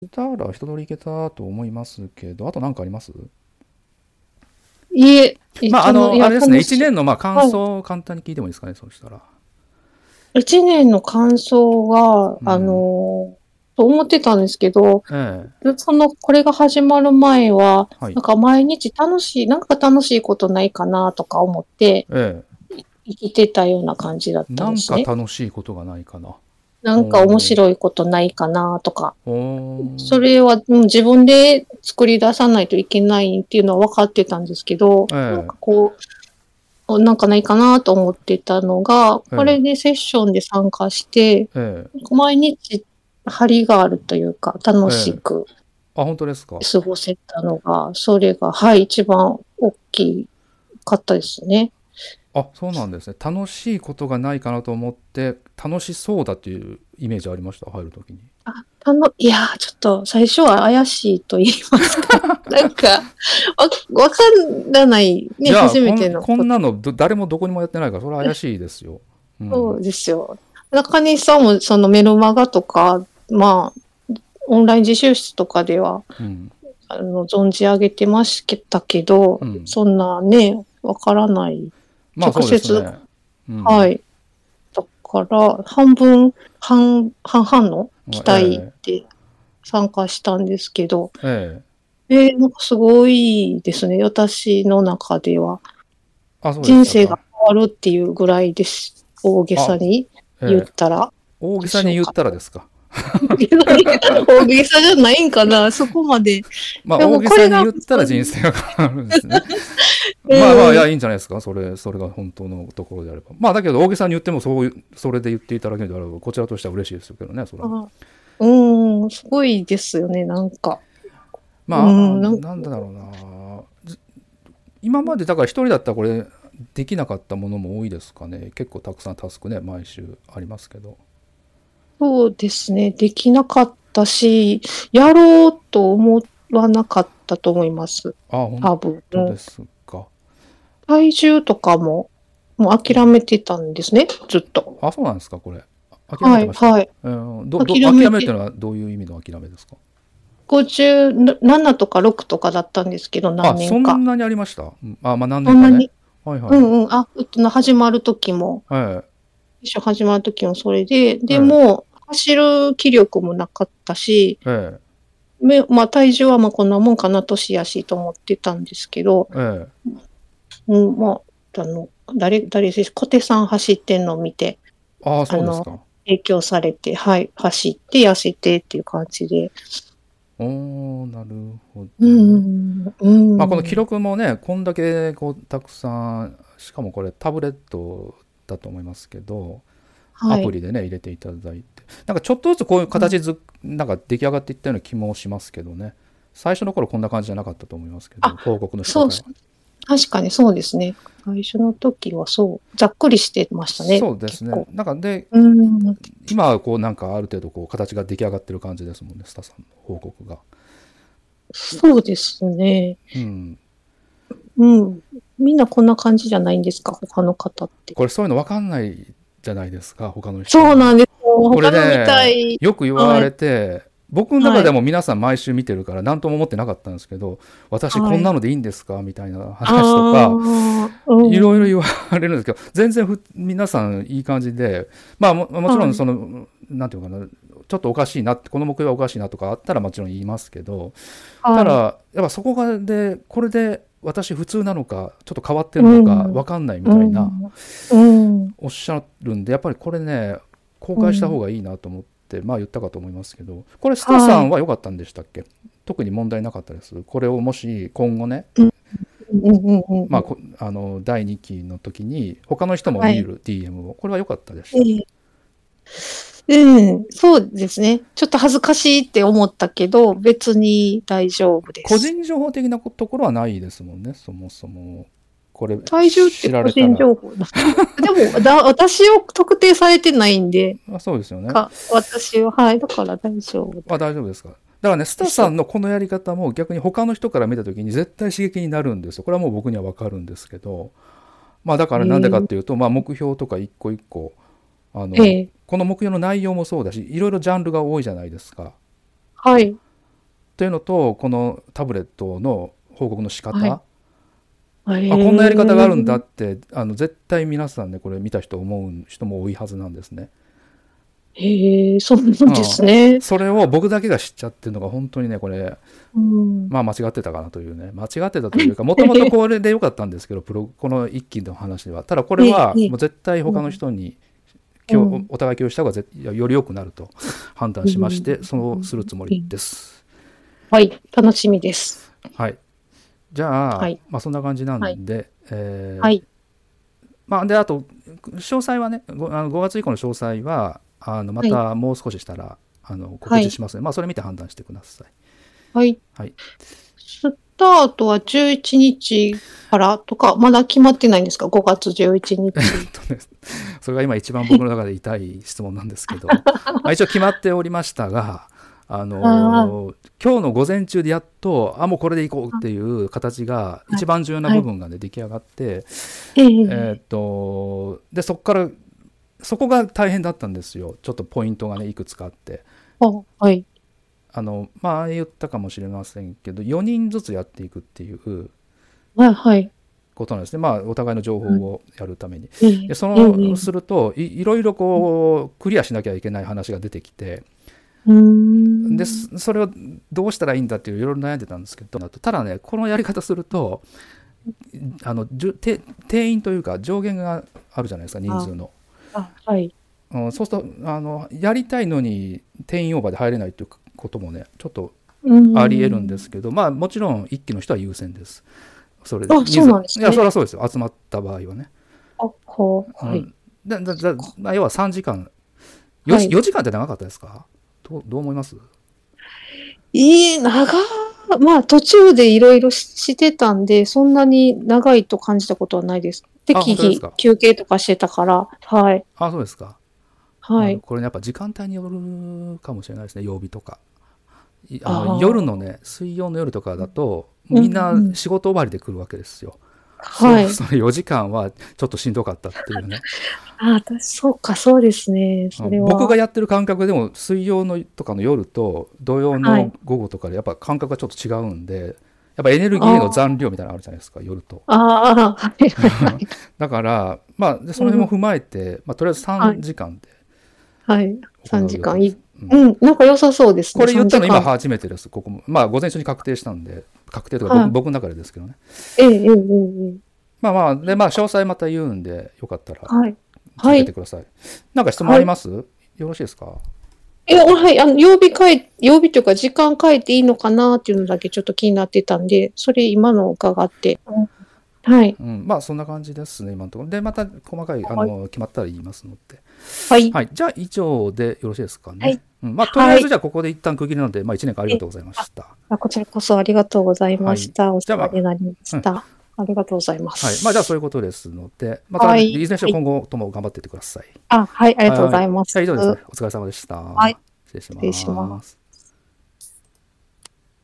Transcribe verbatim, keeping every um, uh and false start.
たら一通りいけたと思いますけど、あと何かあります？ いえ、いまあ、あたの、いの、あや、 れですね、 楽しい。 一年のまあ感はい。 想を簡単に聞いてもいいですかね、そうしたら。 一年の感想は、あうん。 の、と思ってたんですけど、 ええ。 その、これが始まる前は、 はい。 なんか毎日楽しい、なんか楽しいことないかなとか思ってええ。 生きてたような感じだったんなんかですね。 楽しいことがないかな。 なんか面おー。 白いことないかなとか。 おー。 それはうん自分で作り出さないといけないっていうのは分かってたんですけど、なんえかこう、なんかないかなと思ってたのが、 え。 これえでセッションで参加して、 え。ええ。 毎日張りがあるというか、楽しええ。 くあ、本当ですか。 過ごせたのが、それが、はい、一番大きかったですね。 あ、そうなんですね。楽しいことがないかなと思って、楽しそうだっていうイメージありました、入るときに。 あ、たの、いやー、ちょっと最初は怪しいと言いますか。なんか、わ、わからないね、 いや、 初めこん、 てのこと。 こんなのど誰もどこにもやってないから、それは怪しいですよ。うん。 そうですよ。中西さんもそのメルマガとか、まあ、オンライン自習室とかでは、 うん。 あの、存じ上げてましたけど、 うん。 そんなね、わからない。 まあそうです直接、 ね。うん。 はい。だから、半分、半、半々の期待えで参加したんですけど、 え。ええ。 えー、なんかすごいですね。私の中では。 あ、そうでしたか。 人生が変わるっていうぐらいです。大げあ、 さに言っええ。 たら大げでしょうか。 さに言ったらですか。 大げさじゃないんかな、そこまで。 まあで大げさにもこれが、 言ったら人生が変わるんですね。まあまあ、いや、 うん、 いいんじゃないですか。それ、それが本当のところであれば。まあだけど大げさに言ってもそういう、それで言っていただけるのであれば、こちらとしては嬉しいですけどね、それは。 あ、うん、すごいですよね、なんか。うまあ、 ん、なんか、 なんだろうな。今までだから一人だったらこれできなかったものも多いですかね。結構たくさんタスクね、毎週ありますけど。 そうですね、できなかったし、やろうと思わなかったと思います。 あ、本多分。 当ですか。 体重とかも、もう諦めてたんですね、ずっと。 あ、そうなんですか、これ。諦めはい、 てました。 はい。 うん、ど、ど、 諦めて、 諦めるというのはどういう意味の諦めですか？ ごじゅうななとかろくとかだったんですけど、 あ、 何年か。 そんなにありました。うん、あ、まあ何年かね。 そんなに、 はいはいはい。 うんうん、あ、始まる時も、 はい一緒始まる時もそれで、でえも、走る気力もなかったし、 え、えめまあ、体重はまあこんなもんかな、年やしと思ってたんですけど、 え、ええ。 うん、まあ、あの、誰、誰です、小手さん走ってんのを見て、 ああ、 あの、 そうですか。 影響されて、はい、走って痩せてっていう感じで。 おー、なるほうどね。 ん、うまあこの記ん、 録もね、こんだけこうたくさん、しかもこれタブレットだと思いますけど、アはい。 プリでね、入れていただいて。なんかちょっとずつこういううん、 形ず、なんか出来上がっていったような気もしますけどね。最初の頃こんな感じじゃなかったと思いますけど、 あ、 広告の仕そう、 方は。 確かにそうですね。最初の時はそう、ざっくりしてましたね、 そうですね。 結構。 なんかで、 うん、 今はこうなんかある程度こう形が出来上がってる感じですもんね、スタさんの報告が。 そうですね。 うん。 うん。みんなこんな感じじゃないんですか、他の方って。 これそういうの分かんないじゃないですか、他の人は。 そうなんですよ。 これ他のみたね、 い。 よく言わはい。 れて、僕の中はい。 でも皆さん毎週見てるから何とも思ってなかったんですけど、私こはい。 んなのでいいんですかみたいな話とか、 ああ、 いろいろうん。 言われるんですけど、全然ふ皆さんいい感じで、まあももちろはい。 んその、なんていうのかな、ちょっとおかしいなって、この目標はおかしいなとかあったらもちろん言いますけど、ただ、 はい。 やっぱそこがで、これで私普通なのか、ちょっと変わってるうのかん。 分かんないみうたいな、 ん。うん。 おっしゃるんで、やっぱりこれね、公開した方うん。 がいいなと思って、まあ言ったかと思いますけど、これ、スタさはい。 んは良かったんでしたっけ？特に問題なかったです。これをもし今後ね、 うん。うん。うん。うん。 まあ、あのだいにきの時に他の人もはい。 見る ディーエム を、これは良かったでした。 ええ、うん、そうですね。ちょっと恥ずかしいって思ったけど、別に大丈夫です。 個人情報的なところはないですもんね、そもそも。これ体重って知ら個人れたら。 情報だ。でも、だ、私を特定されてないんで、 あ、そうですよね。 か、私は、はい、だから大丈夫あ、大丈夫ですか。だからね、スタさです。 んのこのやり方も逆に他の人から見た時に絶対刺激になるんですよ。これはもう僕には分かるんですけど、まあだからなんでかっえていうと、まあ目標とか一個一個、あの、 えええ、 この目標の内容もそうだし、いろいろジャンルが多いじゃないですか。 はい。 というのとこのタブレットの報告の仕方、 はい。 あへこんなやり方があるんだえ。 ってあの絶対皆さんねこれ見た人思う人も多いはずなんですね。 へえ、そうなんでうん、 すね。 それを僕だけが知っちゃってるのが本当にねこれうん。 まあ間違ってたかなというね間違ってたというかもともとこれでよかったんですけどプロこの一期の話ではただこれええ、ええ。 はもう絶対他のうん。 人に今日うん。 お互い共有した方が絶より良くなると判断うしましてそうするつもりん。 です。 はい、楽しみです。 はい。じゃあ、 はい。 まあ、そんな感じなはい。 んで、えーはい。 まあ、であと詳細はね ご, あのごがつ以降の詳細はあのまはい。 たもう少ししたらあの告はい。 知しますので、まあ、それ見て判断してください。 はい。 はい。 スタートはじゅういちにちからとか、まだ決まってないんですか？ ご 月じゅういちにち。 とねそれが今一番僕の中で痛い質問なんですけど、まあ、一応決まっておりましたが、ああのー今日の午前中でやっとあもうこれでいこうっていう形があ、はい。 一番重要なはい。 部分がね出来上がって、 ええーっえ。 とでそこからそこが大変だったんですよ。ちょっとポイントがねいくつかあって、 あ、はい。 あのまあ言ったかもしれませんけどよにんずつやっていくっていうはい、はい。 ことなんですね。まあお互いの情報はい。 をやるために。 ええ、 でそええ、 のええ。 すると い, いろいろこうクリアしなきゃいけない話が出てきて、 うーでん。 それをどうしたらいいんだっていういろいろ悩んでたんですけど、ただねこのやり方するとあのじゅて定員というか上限があるじゃないですか人あ、 数の。 あ、はい。 うん、そうするとあのやりたいのに定員オーバーで入れないということもねちょっとうーありえるんですん。 けど、まあもちろん一期の人は優先です。それであ、そう人数いやそなんですね。 れはそうですよ集まった場合はね。 あ、こう、はい。 うん、だだだまあ要はさんじかん 4, 時はい。 よじかんって長かったですか？どうどう思います？ いい、長まあ、途中でいろいろしてたんで、そんなに長いと感じたことはないです。 あ適宜本当ですか？ 休憩とかしてたから、はい。 あそうですか。あはい。 のこれねやっぱ時間帯によるかもしれないですね曜日とか。あの夜のああ。 ね水曜の夜とかだとうんみんなうん。 仕事終わりで来るわけですよ。そはい。 そのよじかんはちょっとしんどかったっていうね。 ああ、私、そうか、そうですね。それは。 僕がやってる感覚でも水曜のとかの夜と土曜のはい。 午後とかでやっぱ感覚がちょっと違うんでやっぱエネルギーへの残あ量みたいなのあるじゃないですか夜と。 あ、ああ、はいはいはい。 だからまあでそのうん。 辺も踏まえて、まあ、とりあえず3 はい。 時間ではい。3 行う予定時間いい。 です。うん、 うん、なんか良さそうですね、 これ言っ 3 たの今時間。 初めてです。ここもまあ午前中に確定したんで確定とか僕はい。 僕の中でですけどね。 ええええええええ。 まあまあでまあ詳細また言うんでよかったらはい。はい。 続けてください。なんか質問あはい。 ります？よろしいですか？ え、はい、あの、曜日変え曜日というか時間変えていいのかなっていうのだけちょっと気になってたんで、それ今の伺って。うん。はい。 うん、まあそんな感じですね今のところでまた細かいあはい。 の決まったら言いますので、 はい。 はい、じゃあ以上でよろしいですかね。 はい。 うん、まあとりあはい。 えずじゃあここで一旦区切りなので、まあ、いちねんかんありがえ、 とうございまあ、 した。 あ、こちらこそありがとうございはい。 ました。お世じゃあまあ、 話になりましうん、 た。ありがとうございまはい。まあじゃあそういうす。 ことですので、またいはい。 ずれにしろはい。 今後とも頑張っていってください。 あ、はい、ありがとうごはい。 ざいます。 じゃあ以上ですね。お疲れ様でした。 はい。 失礼し失礼します。 ます。